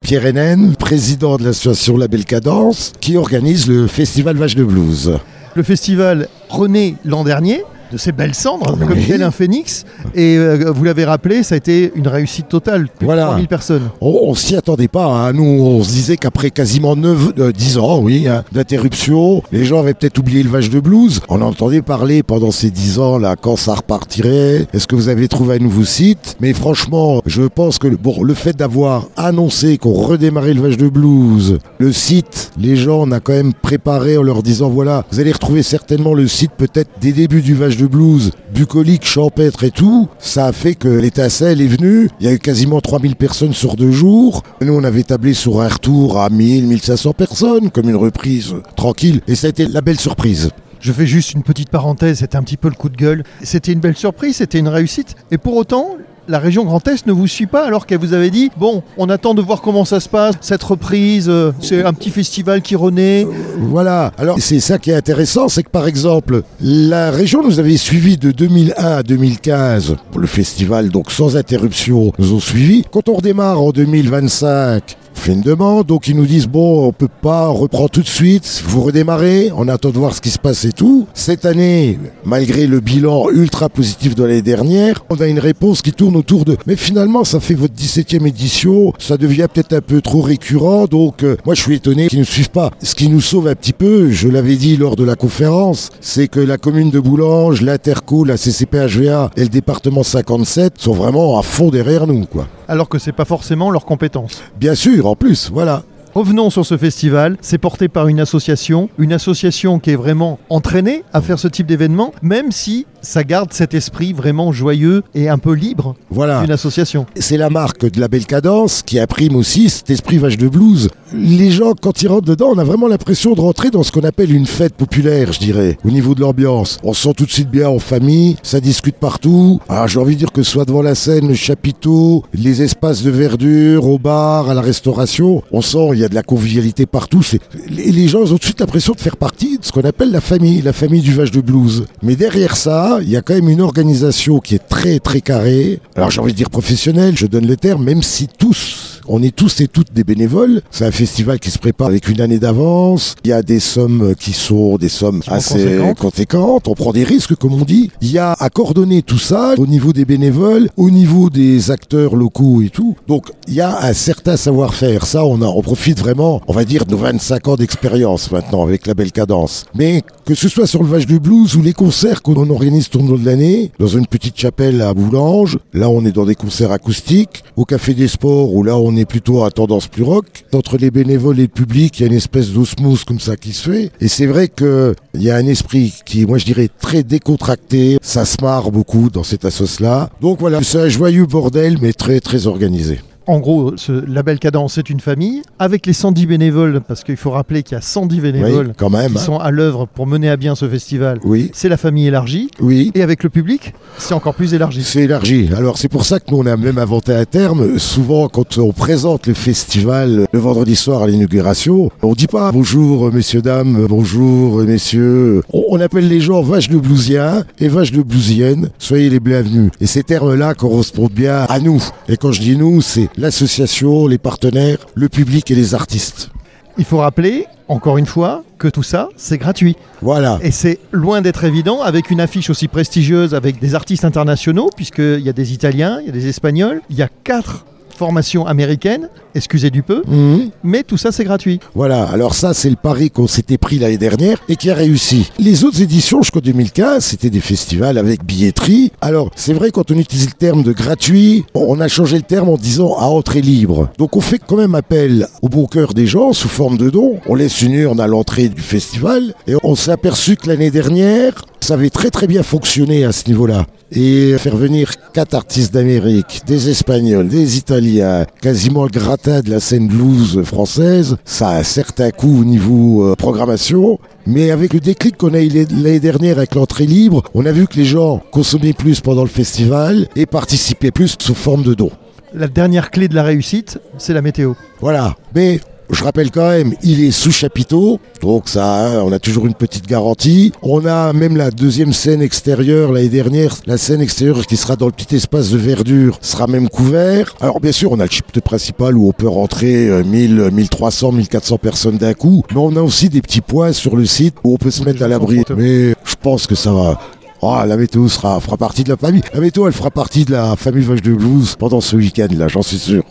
Pierre Hénen, président de l'association Label Cadence, qui organise le festival Vache de Blues. Le festival renaît l'an dernier de ces belles cendres, Oui. comme tel un phénix. Et vous l'avez rappelé, ça a été une réussite totale. Plus de 3000 personnes. On s'y attendait pas. Hein. Nous, on se disait qu'après quasiment 10 ans d'interruption, les gens avaient peut-être oublié le Vache de Blues. On entendait parler pendant ces 10 ans, là, quand ça repartirait. Est-ce que vous avez trouvé un nouveau site? Mais franchement, je pense que le fait d'avoir annoncé qu'on redémarrait le Vache de Blues, le site, les gens, on a quand même préparé en leur disant, voilà, vous allez retrouver certainement le site peut-être des débuts du Vache de Blues, bucolique, champêtre et tout. Ça a fait que l'étincelle est venue. Il y a eu quasiment 3000 personnes sur 2 jours. Nous, on avait tablé sur un retour à 1500 personnes, comme une reprise tranquille. Et ça a été la belle surprise. Je fais juste une petite parenthèse, c'était un petit peu le coup de gueule. C'était une belle surprise, c'était une réussite. Et pour autant, la région Grand Est ne vous suit pas alors qu'elle vous avait dit « Bon, on attend de voir comment ça se passe, cette reprise, c'est un petit festival qui renaît. » Voilà. Alors, c'est ça qui est intéressant, c'est que par exemple, la région nous avait suivis de 2001 à 2015. Le festival, donc sans interruption, nous ont suivis. Quand on redémarre en 2025, on fait une demande, donc ils nous disent bon, on peut pas reprendre tout de suite, vous redémarrez, on attend de voir ce qui se passe et tout. Cette année, malgré le bilan ultra positif de l'année dernière, on a une réponse qui tourne autour de mais finalement ça fait votre 17e édition, ça devient peut-être un peu trop récurrent, donc moi je suis étonné qu'ils ne suivent pas. Ce qui nous sauve un petit peu, je l'avais dit lors de la conférence, c'est que la commune de Boulanges, l'Interco, la CCPHVA et le département 57 sont vraiment à fond derrière nous, quoi. Alors que c'est pas forcément leur compétence. Bien sûr, en plus, voilà. Revenons sur ce festival, c'est porté par une association qui est vraiment entraînée à faire ce type d'événement, même si ça garde cet esprit vraiment joyeux et un peu libre d'une association. C'est la marque de Label Cadence qui imprime aussi cet esprit Vache de Blues. Les gens, quand ils rentrent dedans, on a vraiment l'impression de rentrer dans ce qu'on appelle une fête populaire, je dirais, au niveau de l'ambiance. On se sent tout de suite bien en famille, ça discute partout. Alors j'ai envie de dire que ce soit devant la scène, le chapiteau, les espaces de verdure, au bar, à la restauration, on sent il y a de la convivialité partout. Les gens ont tout de suite l'impression de faire partie de ce qu'on appelle la famille du Vache de Blues. Mais derrière ça, il y a quand même une organisation qui est très très carrée. Alors j'ai envie de dire professionnelle, je donne le terme, même si on est tous et toutes des bénévoles. C'est un festival qui se prépare avec une année d'avance. Il y a des sommes qui sont des sommes assez conséquentes. On prend des risques, comme on dit. Il y a à coordonner tout ça au niveau des bénévoles, au niveau des acteurs locaux et tout. Donc, il y a un certain savoir-faire. Ça, on profite vraiment, on va dire, de nos 25 ans d'expérience maintenant avec Label Cadence. Mais que ce soit sur le Vache de Blues ou les concerts qu'on organise tout au long de l'année, dans une petite chapelle à Boulanges, là, on est dans des concerts acoustiques. Au Café des Sports, où là, on est plutôt à tendance plus rock. Entre les bénévoles et le public, il y a une espèce d'osmose comme ça qui se fait. Et c'est vrai qu'il y a un esprit qui, moi je dirais, très décontracté. Ça se marre beaucoup dans cette assoce-là. Donc voilà, c'est un joyeux bordel, mais très très organisé. En gros, ce Label Cadence, c'est une famille, avec les 110 bénévoles, parce qu'il faut rappeler qu'il y a 110 bénévoles qui sont à l'œuvre pour mener à bien ce festival. Oui. C'est la famille élargie. Oui. Et avec le public, c'est encore plus élargi. C'est élargi. Alors c'est pour ça que nous, on a même inventé un terme. Souvent, quand on présente le festival le vendredi soir à l'inauguration, on dit pas « Bonjour messieurs, dames, bonjour messieurs ». On appelle les gens vaches de blousiens et vaches de blousiennes. Soyez les bienvenus. Et ces termes-là correspondent bien à nous. Et quand je dis nous, c'est l'association, les partenaires, le public et les artistes. Il faut rappeler, encore une fois, que tout ça, c'est gratuit. Voilà. Et c'est loin d'être évident avec une affiche aussi prestigieuse, avec des artistes internationaux, puisqu'il y a des Italiens, il y a des Espagnols, il y a 4 formations américaines, excusez du peu, mais tout ça c'est gratuit. Voilà, alors ça c'est le pari qu'on s'était pris l'année dernière et qui a réussi. Les autres éditions jusqu'en 2015, c'était des festivals avec billetterie. Alors c'est vrai, quand on utilise le terme de gratuit, on a changé le terme en disant à entrée libre. Donc on fait quand même appel au bon cœur des gens sous forme de dons. On laisse une urne à l'entrée du festival et on s'est aperçu que l'année dernière, ça avait très très bien fonctionné à ce niveau-là. Et faire venir 4 artistes d'Amérique, des Espagnols, des Italiens, quasiment le gratin de la scène blues française, ça a un certain coût au niveau programmation. Mais avec le déclic qu'on a eu l'année dernière avec l'entrée libre, on a vu que les gens consommaient plus pendant le festival et participaient plus sous forme de dons. La dernière clé de la réussite, c'est la météo. Voilà, mais Je rappelle quand même, il est sous chapiteau, donc ça, on a toujours une petite garantie. On a même la deuxième scène extérieure l'année dernière, la scène extérieure qui sera dans le petit espace de verdure, sera même couvert. Alors bien sûr, on a le chapiteau principal où on peut rentrer 1000, 1300, 1400 personnes d'un coup, mais on a aussi des petits points sur le site où on peut se mettre à l'abri. Mais je pense que ça va. Oh, la météo fera partie de la famille. La météo, elle fera partie de la famille Vache de Blues pendant ce week-end, là, j'en suis sûr.